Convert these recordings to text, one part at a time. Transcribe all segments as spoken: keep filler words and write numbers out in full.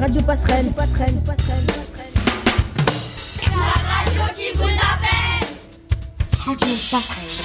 Radio Passerelle. Radio Passerelle. La radio qui vous appelle. Radio Passerelle.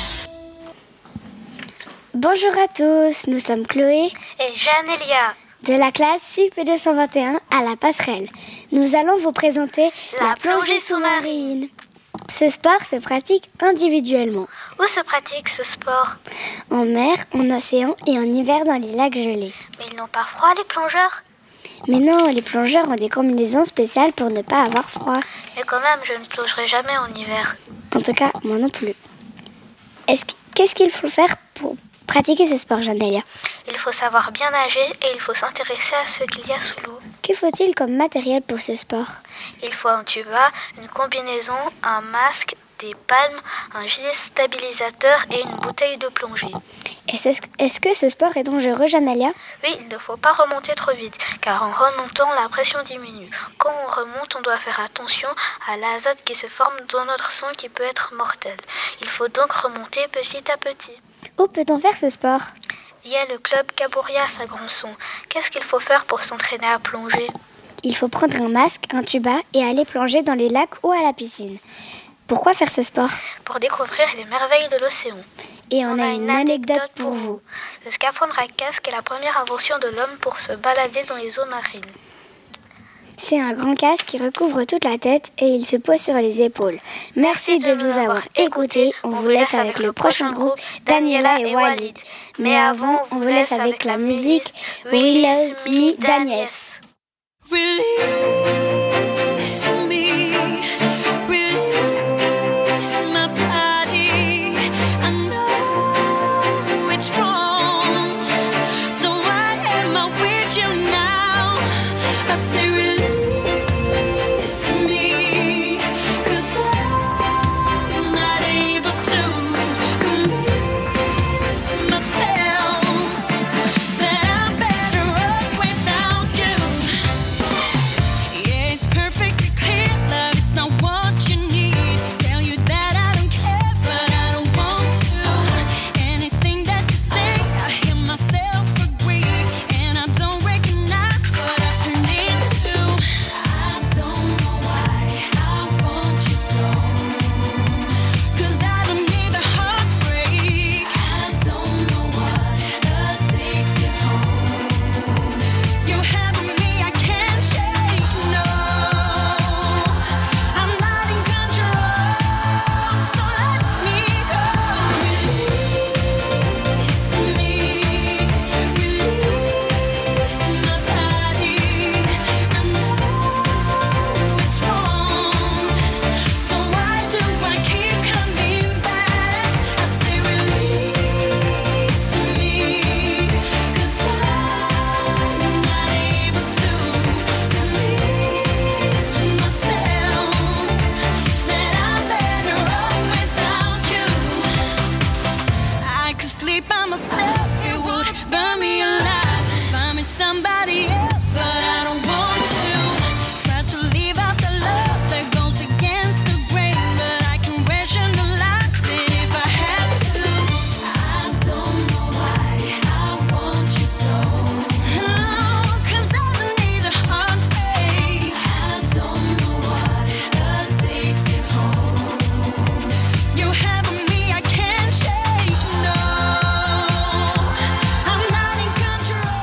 Bonjour à tous, nous sommes Chloé et Jeanne-Elia de la classe C P deux cent vingt et un à la Passerelle. Nous allons vous présenter la, la plongée, plongée sous-marine. Ce sport se pratique individuellement. Où se pratique ce sport? En mer, en océan et en hiver dans les lacs gelés. Mais ils n'ont pas froid, les plongeurs? Mais non, les plongeurs ont des combinaisons spéciales pour ne pas avoir froid. Mais quand même, je ne plongerai jamais en hiver. En tout cas, moi non plus. Est-ce, qu'est-ce qu'il faut faire pour pratiquer ce sport, Jeanne-Elia? Il faut savoir bien nager et il faut s'intéresser à ce qu'il y a sous l'eau. Que faut-il comme matériel pour ce sport? Il faut un tuba, une combinaison, un masque, des palmes, un gilet stabilisateur et une bouteille de plongée. Est-ce, est-ce que ce sport est dangereux, Jeanne-Elia? Oui, il ne faut pas remonter trop vite, car en remontant, la pression diminue. Quand on remonte, on doit faire attention à l'azote qui se forme dans notre sang qui peut être mortel. Il faut donc remonter petit à petit. Où peut-on faire ce sport? Il y a le club Cabourias à Grandson. Qu'est-ce qu'il faut faire pour s'entraîner à plonger? Il faut prendre un masque, un tuba et aller plonger dans les lacs ou à la piscine. Pourquoi faire ce sport? Pour découvrir les merveilles de l'océan. Et on, on a, a une, une anecdote, anecdote pour vous. Le scaphandre à casque est la première invention de l'homme pour se balader dans les eaux marines. C'est un grand casque qui recouvre toute la tête et il se pose sur les épaules. Merci, Merci de, de nous avoir écoutés. On, on vous laisse avec le prochain groupe, Daniela et Walid. Mais avant, on vous laisse avec la musique We Love Me d'Agnès. Release me, release my body. I know it's wrong, so why am I with you now? I say release me, 'cause I'm not able to convince myself that I'm better off without you. Yeah, it's perfectly clear, love is not what you need. Tell you that I don't care, but I don't want to. Anything that you say, I hear myself agree, and I don't recognize what I turned into. I don't know why I want you so, 'cause I don't need a heartbreak. I don't know what addicted home. You have me, I can't shake, no. I'm not in control, so let me go. Release me, release my body. I know it's wrong, so why do I keep coming back? I say release me, 'cause I'm not able to convince myself that I'm better off without you. I could sleep by myself, it would burn me alive. Find me somebody else, but I don't want to. Try to leave out the love that goes against the grain, but I can rationalize it if I had to. I don't know why I want you so, oh, 'cause I don't need a heartbreak. I don't know what addicted home. You have me, I can't shake, no. I'm not in control.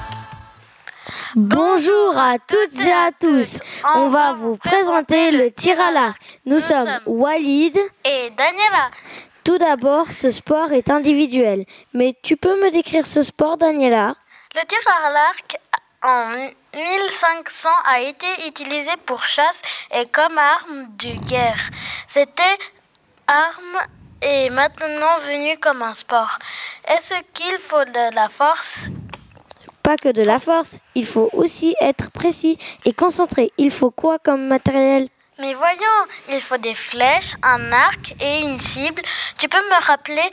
Bonjour à toutes et à tous. On va vous présenter le tir à l'arc. Nous sommes Walid. Et Daniela. Tout d'abord, ce sport est individuel. Mais tu peux me décrire ce sport, Daniela? Le tir à l'arc en mille cinq cents a été utilisé pour chasse et comme arme de guerre. C'était arme et maintenant venu comme un sport. Est-ce qu'il faut de la force? Pas que de la force, il faut aussi être précis et concentré. Il faut quoi comme matériel? Mais voyons, il faut des flèches, un arc et une cible. Tu peux me rappeler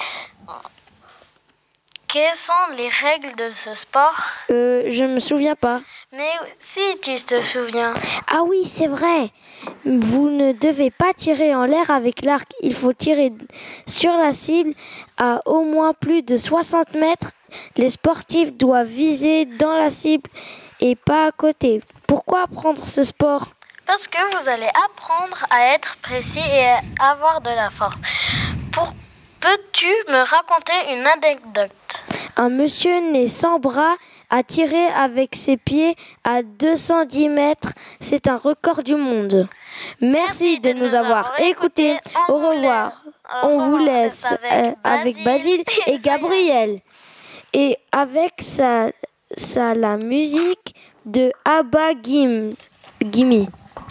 quelles sont les règles de ce sport? Euh, je me souviens pas. Mais si tu te souviens. Ah oui, c'est vrai. Vous ne devez pas tirer en l'air avec l'arc. Il faut tirer sur la cible à au moins plus de soixante mètres. Les sportifs doivent viser dans la cible et pas à côté. Pourquoi apprendre ce sport ? Parce que vous allez apprendre à être précis et à avoir de la force. Pour... Peux-tu me raconter une anecdote ? Un monsieur né sans bras a tiré avec ses pieds à deux cent dix mètres. C'est un record du monde. Merci, Merci de, de nous avoir écoutés. Au revoir. On vous laisse avec, avec Basile et Gabriel. Et avec sa, sa la musique de Abba Gim, Gimme.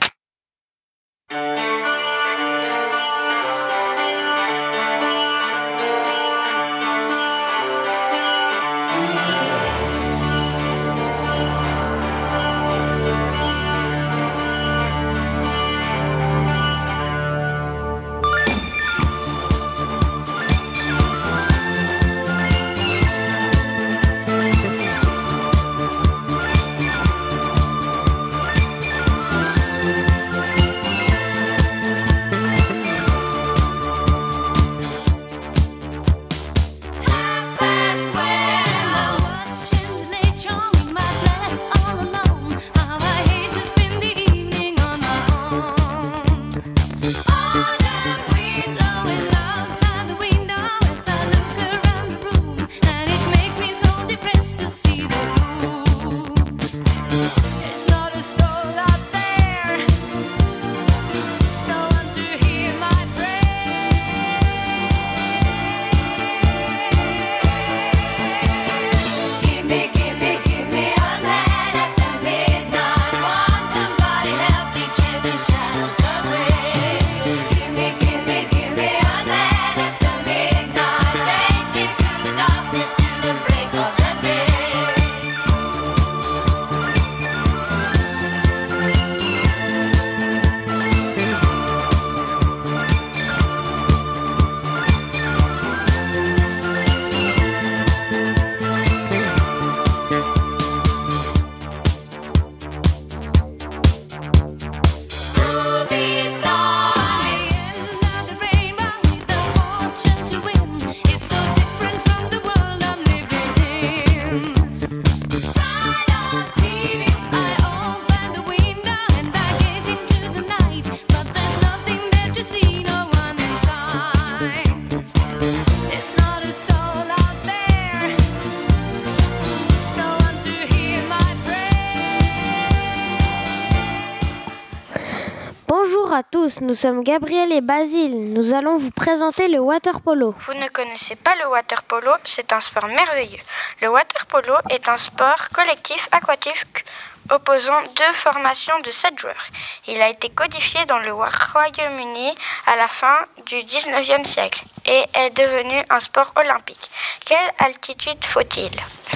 Bonjour à tous, nous sommes Gabriel et Basile. Nous allons vous présenter le water-polo. Vous ne connaissez pas le water-polo, c'est un sport merveilleux. Le water-polo est un sport collectif aquatique opposant deux formations de sept joueurs. Il a été codifié dans le Royaume-Uni à la fin du dix-neuvième siècle et est devenu un sport olympique. Quelle altitude faut-il ?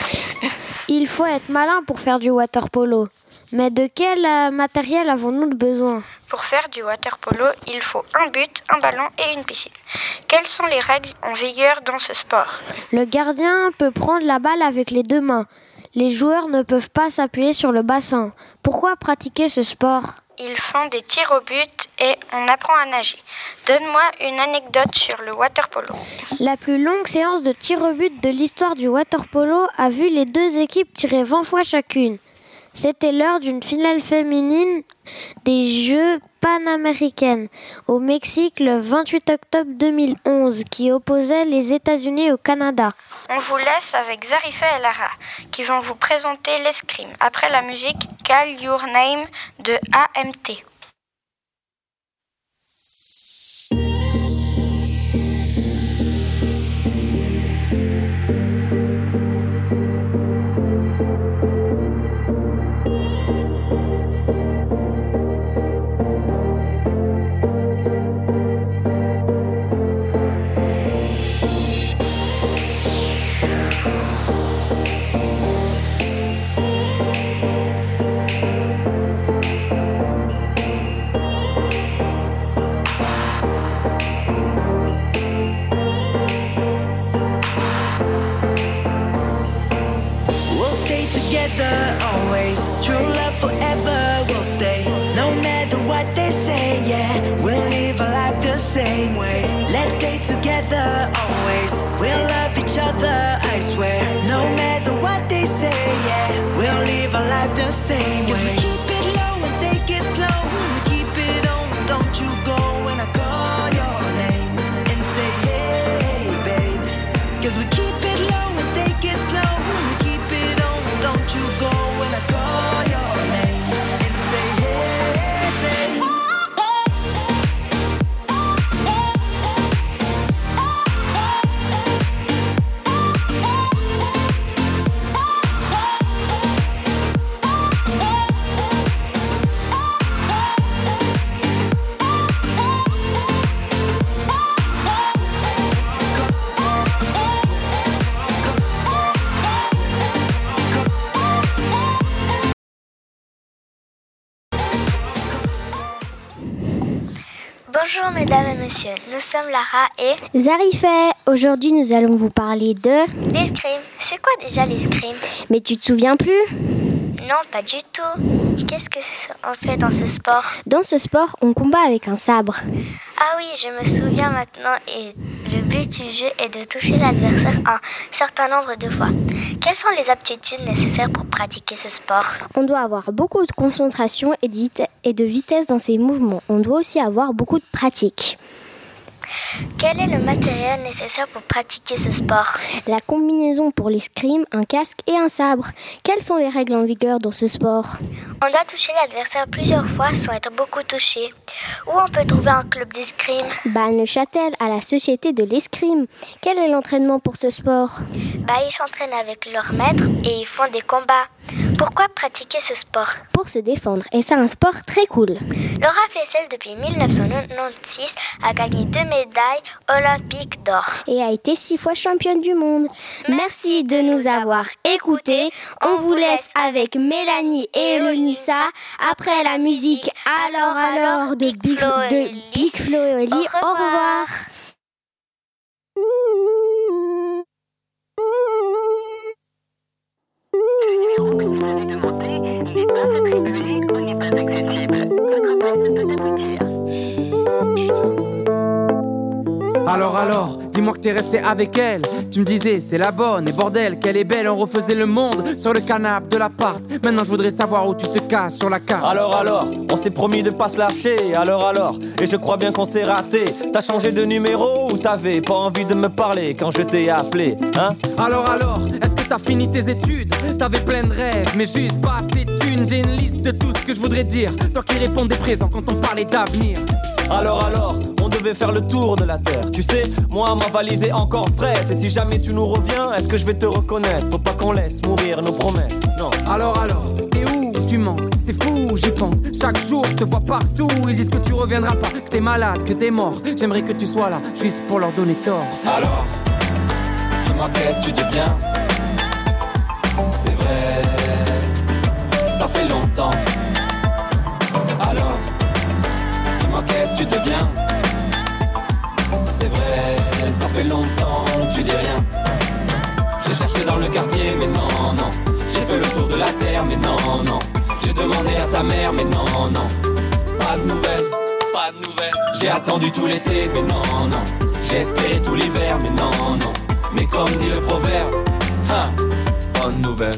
Il faut être malin pour faire du water-polo. Mais de quel euh, matériel avons-nous besoin ? Pour faire du water-polo, il faut un but, un ballon et une piscine. Quelles sont les règles en vigueur dans ce sport ? Le gardien peut prendre la balle avec les deux mains. Les joueurs ne peuvent pas s'appuyer sur le bassin. Pourquoi pratiquer ce sport ? Ils font des tirs au but et on apprend à nager. Donne-moi une anecdote sur le water-polo. La plus longue séance de tir au but de l'histoire du water-polo a vu les deux équipes tirer vingt fois chacune. C'était l'heure d'une finale féminine des Jeux panaméricains au Mexique le vingt-huit octobre deux mille onze qui opposait les États-Unis au Canada. On vous laisse avec Zarifa et Lara qui vont vous présenter l'escrime après la musique Call Your Name de A M T. Together always, true love forever will stay. No matter what they say, yeah, we'll live our life the same way. Let's stay together always, we'll love each other, I swear. No matter what they say, yeah, we'll live our life the same way. 'Cause we keep it don't you go when I call your name and say hey, babe. Bonjour mesdames et messieurs, nous sommes Lara et Zarifeh. Aujourd'hui nous allons vous parler de l'escrime. C'est quoi déjà l'escrime? Mais tu te souviens plus? Non, pas du tout. Qu'est-ce qu'on fait dans ce sport? Dans ce sport, on combat avec un sabre. Ah oui, je me souviens maintenant et le but du jeu est de toucher l'adversaire un certain nombre de fois. Quelles sont les aptitudes nécessaires pour pratiquer ce sport? On doit avoir beaucoup de concentration et de vite- et de vitesse dans ses mouvements. On doit aussi avoir beaucoup de pratique. Quel est le matériel nécessaire pour pratiquer ce sport? La combinaison pour l'escrime, un casque et un sabre. Quelles sont les règles en vigueur dans ce sport? On doit toucher l'adversaire plusieurs fois sans être beaucoup touché. Où on peut trouver un club d'escrime? Bah, à Neuchâtel, à la Société de l'escrime. Quel est l'entraînement pour ce sport? Bah, ils s'entraînent avec leur maître et ils font des combats. Pourquoi pratiquer ce sport? Pour se défendre, et c'est un sport très cool. Laura Flessel, depuis dix-neuf cent quatre-vingt-seize, a gagné deux médailles olympiques d'or. Et a été six fois championne du monde. Merci de nous avoir écoutés. On vous laisse avec Mélanie et Elonissa après la musique Alors Alors de Big Flo, de Big Flo et Oli. Au revoir. Alors alors, dis-moi que t'es resté avec elle. Tu me disais c'est la bonne et bordel qu'elle est belle. On refaisait le monde sur le canapé de l'appart. Maintenant je voudrais savoir où tu te caches sur la carte. Alors alors, on s'est promis de pas se lâcher. Alors alors, et je crois bien qu'on s'est raté. T'as changé de numéro ou t'avais pas envie de me parler quand je t'ai appelé, hein? Alors alors, est-ce que t'as fini tes études? T'avais plein de rêves mais juste pas assez de thunes. J'ai une liste de tout ce que je voudrais dire. Toi qui répondais présent quand on parlait d'avenir. Alors alors, on devait faire le tour de la terre. Tu sais, moi ma valise est encore prête. Et si jamais tu nous reviens, est-ce que je vais te reconnaître? Faut pas qu'on laisse mourir nos promesses, non. Alors alors, et où tu manques? C'est fou, j'y pense. Chaque jour je te vois partout. Ils disent que tu reviendras pas, que t'es malade, que t'es mort. J'aimerais que tu sois là, juste pour leur donner tort. Alors, dis-moi qu'est-ce que tu deviens? C'est vrai, ça fait longtemps. Alors, dis-moi qu'est-ce que tu deviens? C'est vrai, ça fait longtemps que tu dis rien. J'ai cherché dans le quartier, mais non, non. J'ai fait le tour de la terre, mais non, non. J'ai demandé à ta mère, mais non, non. Pas de nouvelles, pas de nouvelles. J'ai attendu tout l'été, mais non, non. J'ai espéré tout l'hiver, mais non, non. Mais comme dit le proverbe, hein, bonne nouvelle.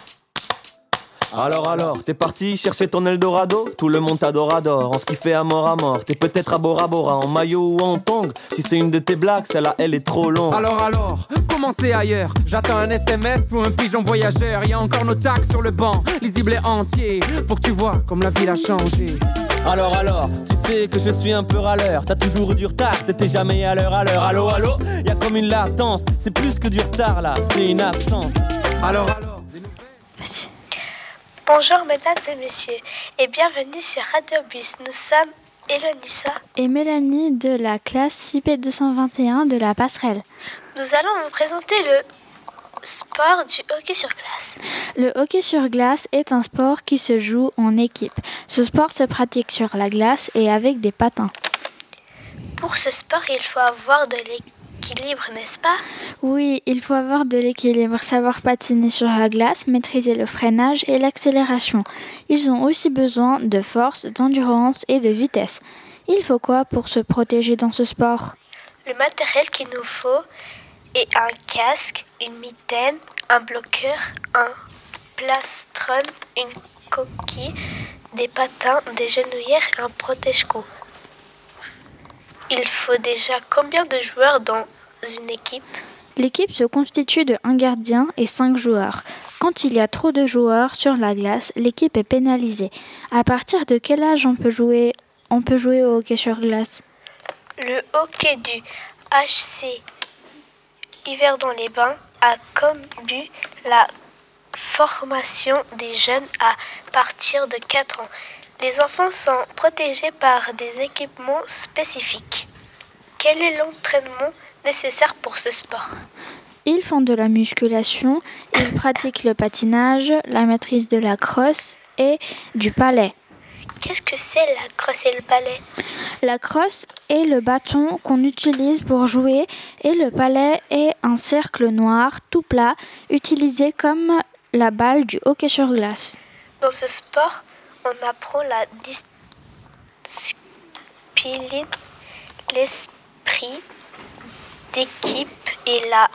Alors alors, t'es parti chercher ton Eldorado? Tout le monde t'adore, adore, en skiffé à mort à mort. T'es peut-être à Bora Bora, en maillot ou en tongs. Si c'est une de tes blagues, celle-là, elle est trop longue. Alors alors, comment c'est ailleurs? J'attends un S M S ou un pigeon voyageur. Y'a encore nos tags sur le banc, lisible et entier. Faut que tu vois comme la ville a changé. Alors alors, tu sais que je suis un peu râleur. T'as toujours eu du retard, t'étais jamais à l'heure à l'heure. Allô allô, y'a comme une latence. C'est plus que du retard là, c'est une absence. Alors alors, des nouvelles? Bonjour mesdames et messieurs et bienvenue sur Radio Bus. Nous sommes Elonissa et Mélanie de la classe I P deux cent vingt et un de la passerelle. Nous allons vous présenter le sport du hockey sur glace. Le hockey sur glace est un sport qui se joue en équipe. Ce sport se pratique sur la glace et avec des patins. Pour ce sport, il faut avoir de l'équilibre, n'est-ce pas? Oui, il faut avoir de l'équilibre, savoir patiner sur la glace, maîtriser le freinage et l'accélération. Ils ont aussi besoin de force, d'endurance et de vitesse. Il faut quoi pour se protéger dans ce sport? Le matériel qu'il nous faut est un casque, une mitaine, un bloqueur, un plastron, une coquille, des patins, des genouillères et un protège-cou. Il faut déjà combien de joueurs dans une équipe? L'équipe se constitue de un gardien et cinq joueurs. Quand il y a trop de joueurs sur la glace, l'équipe est pénalisée. À partir de quel âge on peut jouer, on peut jouer au hockey sur glace? Le hockey du H C Hiver dans les bains a comme but la formation des jeunes à partir de quatre ans. Les enfants sont protégés par des équipements spécifiques. Quel est l'entraînement nécessaire pour ce sport? Ils font de la musculation, ils pratiquent le patinage, la maîtrise de la crosse et du palet. Qu'est-ce que c'est la crosse et le palet? La crosse est le bâton qu'on utilise pour jouer et le palet est un cercle noir tout plat utilisé comme la balle du hockey sur glace. Dans ce sport, on apprend la discipline, l'esprit d'équipe et la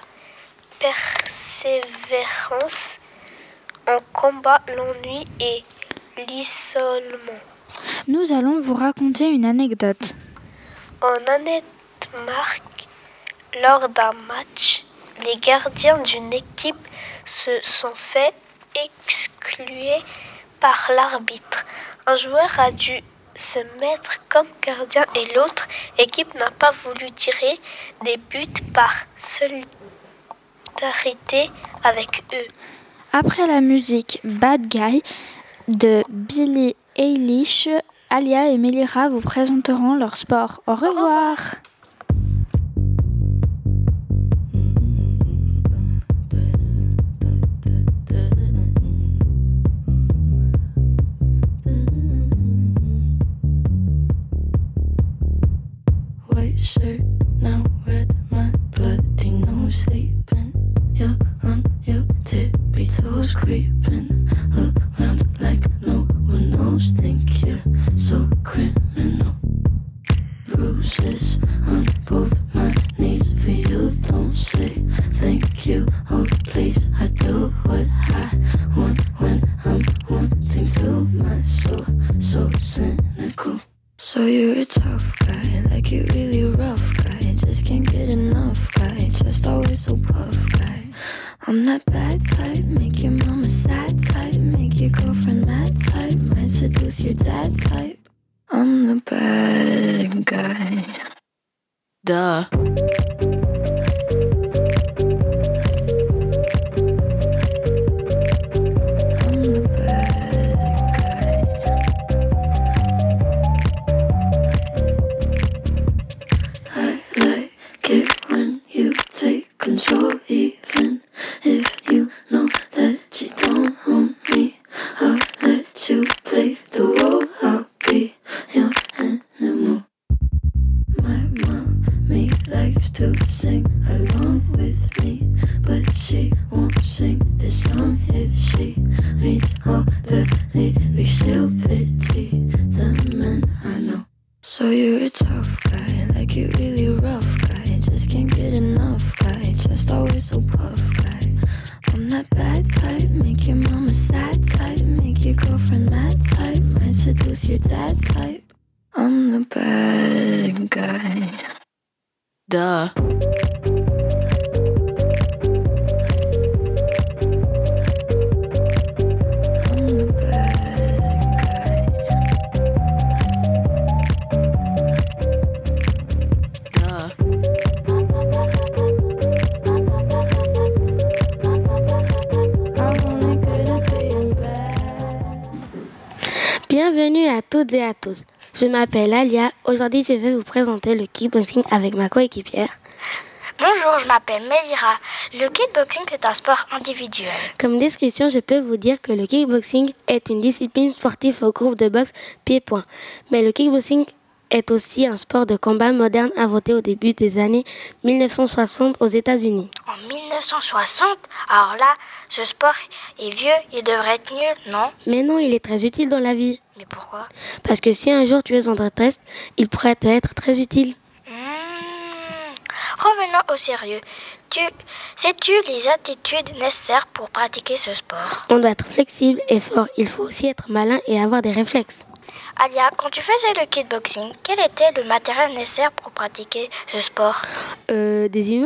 persévérance. On combat l'ennui et l'isolement. Nous allons vous raconter une anecdote. En Danemark, lors d'un match, les gardiens d'une équipe se sont fait exclure par l'arbitre. Un joueur a dû se mettre comme gardien et l'autre équipe n'a pas voulu tirer des buts par solidarité avec eux. Après la musique Bad Guy de Billie Eilish, Alia et Melira vous présenteront leur sport. Au revoir. White shirt, now red, my bloody nose sleeping. You're on your tippy toes creeping around like no one knows. Think you're so criminal. Bruises on both my knees for you. Don't say thank you. Oh please, I do what I want when I'm wanting to. My soul so cynical. So you're a tough guy, like you really rough guy. Just can't get enough guy, just always so puff guy. I'm that bad type, make your mama sad type, make your girlfriend mad type, might seduce your dad type. I'm the bad guy. Duh. Control, even if you know that you don't own me. I'll let you play the role. I'll be your animal. My mommy likes to sing along with me, but she won't sing this song if she reads all the lyrics. She'll pity the men I know. So you're a tough guy, like you really rough guy. Just can't get enough guy, just always so puff guy. I'm that bad type, make your mama sad type, make your girlfriend mad type, might seduce your dad type. I'm the bad guy. Duh. Bienvenue à toutes et à tous. Je m'appelle Alia. Aujourd'hui, je vais vous présenter le kickboxing avec ma coéquipière. Bonjour, je m'appelle Melira. Le kickboxing est un sport individuel. Comme description, je peux vous dire que le kickboxing est une discipline sportive au groupe de boxe pied-point. Mais le kickboxing est aussi un sport de combat moderne inventé au début des années mille neuf cent soixante aux États-Unis. En mille neuf cent soixante? Alors là, ce sport est vieux, il devrait être nul, non? Mais non, il est très utile dans la vie. Mais pourquoi? Parce que si un jour tu es en détresse, il pourrait te être très utile. Mmh. Revenons au sérieux. Tu... Sais-tu les attitudes nécessaires pour pratiquer ce sport? On doit être flexible et fort. Il faut aussi être malin et avoir des réflexes. Alia, quand tu faisais le kickboxing, quel était le matériel nécessaire pour pratiquer ce sport? Euh, des humains?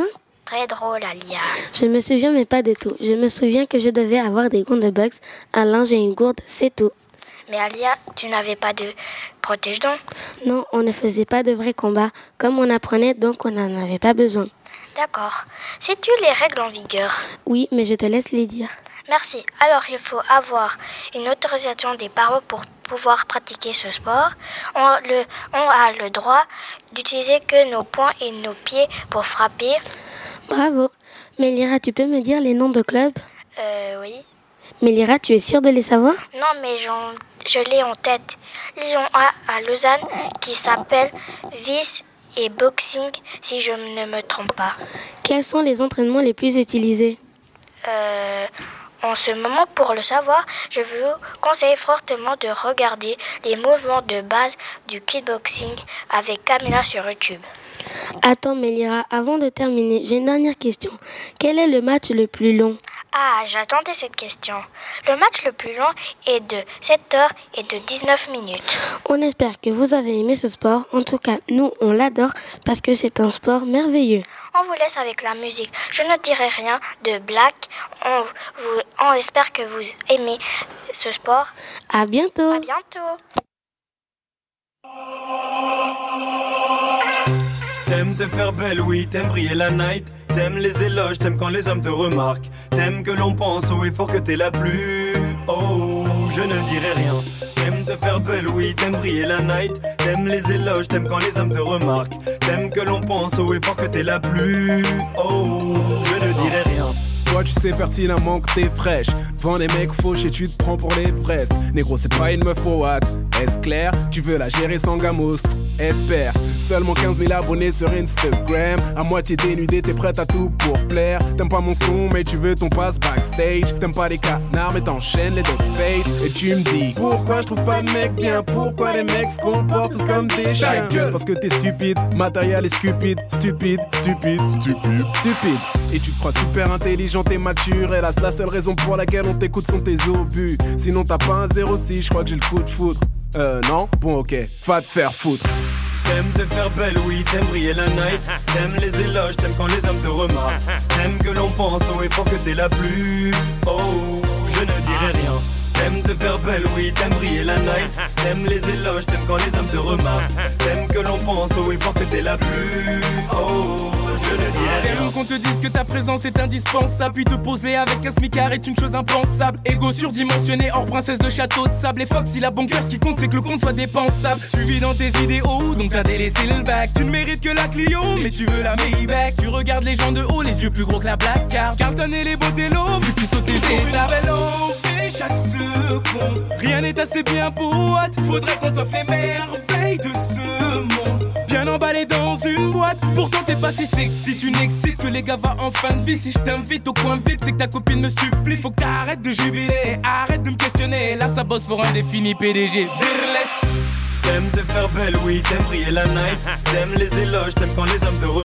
très drôle, Alia. Je me souviens mais pas de tout. Je me souviens que je devais avoir des gants de boxe, un linge et une gourde, c'est tout. Mais Alia, tu n'avais pas de protège-dents? Non, on ne faisait pas de vrais combats. Comme on apprenait, donc on n'en avait pas besoin. D'accord. Sais-tu les règles en vigueur? Oui, mais je te laisse les dire. Merci. Alors, il faut avoir une autorisation des parents pour pouvoir pratiquer ce sport. On, le, on a le droit d'utiliser que nos poings et nos pieds pour frapper. Bravo. Mélira, tu peux me dire les noms de clubs? Euh, oui. Mélira, tu es sûre de les savoir? Non, mais j'en, je l'ai en tête. Ils ont un à Lausanne qui s'appelle Vice et Boxing, si je ne me trompe pas. Quels sont les entraînements les plus utilisés? Euh... En ce moment, pour le savoir, je vous conseille fortement de regarder les mouvements de base du kickboxing avec Camilla sur YouTube. Attends Mélira, avant de terminer, j'ai une dernière question. Quel est le match le plus long? Ah, j'attendais cette question. Le match le plus long est de sept heures et de dix-neuf minutes. On espère que vous avez aimé ce sport. En tout cas, nous, on l'adore parce que c'est un sport merveilleux. On vous laisse avec la musique. Je ne dirai rien de Black. On, vous, on espère que vous aimez ce sport. À bientôt. À bientôt. T'aimes te faire belle, oui, t'aimes briller la night. T'aimes les éloges, t'aimes quand les hommes te remarquent. T'aimes que l'on pense au effort que t'es la plus. Oh, je ne dirai rien. T'aimes te faire belle, oui, t'aimes briller la night. T'aimes les éloges, t'aimes quand les hommes te remarquent. T'aimes que l'on pense au effort que t'es la plus. Oh, je ne dirai rien. Toi tu sais pertinemment que t'es fraîche. Devant des mecs fauchés tu te prends pour les fraises. Négro c'est pas une meuf au what. Est-ce clair? Tu veux la gérer sans gamos? Espère. Seulement quinze mille abonnés sur Instagram. À moitié dénudé t'es prête à tout pour plaire. T'aimes pas mon son mais tu veux ton pass backstage. T'aimes pas les canards mais t'enchaînes les dog face. Et tu me dis pourquoi je trouve pas de mec bien? Pourquoi les mecs se comportent tous comme des chiens? Parce que t'es stupide, matériel est stupide. Stupide, stupide, stupide, stupide. Et tu te crois super intelligent, t'es mature. Hélas la seule raison pour laquelle on t'écoute sont tes obus. Sinon t'as pas un zéro six, je crois que j'ai le coup de foudre. Euh non? Bon ok, va te faire foutre. T'aimes te faire belle, oui, t'aimes briller la night. T'aimes les éloges, t'aimes quand les hommes te remarquent. T'aimes que l'on pense au effort que t'es la plus. Oh, je ne dirai rien. T'aimes te faire belle, oui, t'aimes briller la night. T'aimes les éloges, t'aimes quand les hommes te remarquent. T'aimes que l'on pense au effort que t'es la plus. Oh, je ne dirai rien. T'aimes qu'on te dise que ta présence est indispensable. Puis te poser avec un smicard est une chose impensable. Ego surdimensionné, hors princesse de château de sable. Et Fox, il a bon cœur, ce qui compte c'est que le compte soit dépensable. Tu vis dans tes idéaux, donc t'as délaissé le bac. Tu ne mérites que la Clio, mais tu veux la Maybach. Tu regardes les gens de haut, les yeux plus gros que la Black Card. Carton et les botellos, vu que tu sautes les étapes. Chaque seconde, rien n'est assez bien pour what. Faudrait qu'on t'offre les merveilles de ce monde. Bien emballé dans une boîte. Pourtant t'es pas si sexy, tu n'excites que les gars va en fin de vie. Si je t'invite au coin V I P, c'est que ta copine me supplie. Faut que t'arrêtes de jubiler, arrête de me questionner. Là ça bosse pour un défini P D G. Virless. T'aimes te faire belle, oui, t'aimes briller la night. T'aimes les éloges, t'aimes quand les hommes te